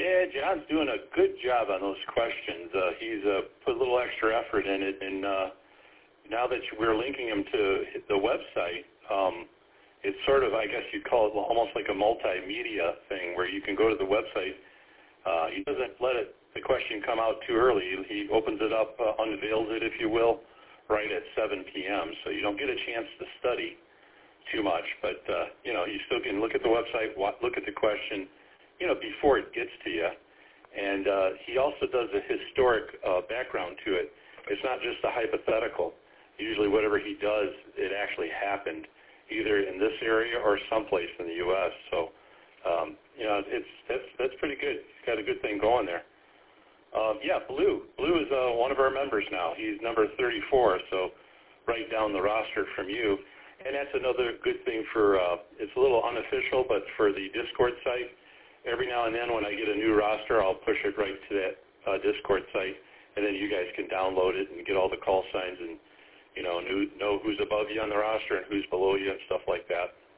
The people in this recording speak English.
Yeah, John's doing a good job on those questions. He's put a little extra effort in it, and now that we're linking him to the website, it's sort of, I guess you'd call it almost like a multimedia thing where you can go to the website. He doesn't let the question come out too early. He opens it up, unveils it, if you will, right at 7 p.m. So you don't get a chance to study too much, but you still can look at the website, look at the question, before it gets to you. And he also does a historic background to it. It's not just a hypothetical. Usually whatever he does, it actually happened, either in this area or someplace in the U.S. So, that's pretty good. He's got a good thing going there. Blue. Blue is one of our members now. He's number 34, so right down the roster from you. And that's another good thing for, it's a little unofficial, but for the Discord site, every now and then when I get a new roster, I'll push it right to that Discord site, and then you guys can download it and get all the call signs and, know who's above you on the roster and who's below you and stuff like that.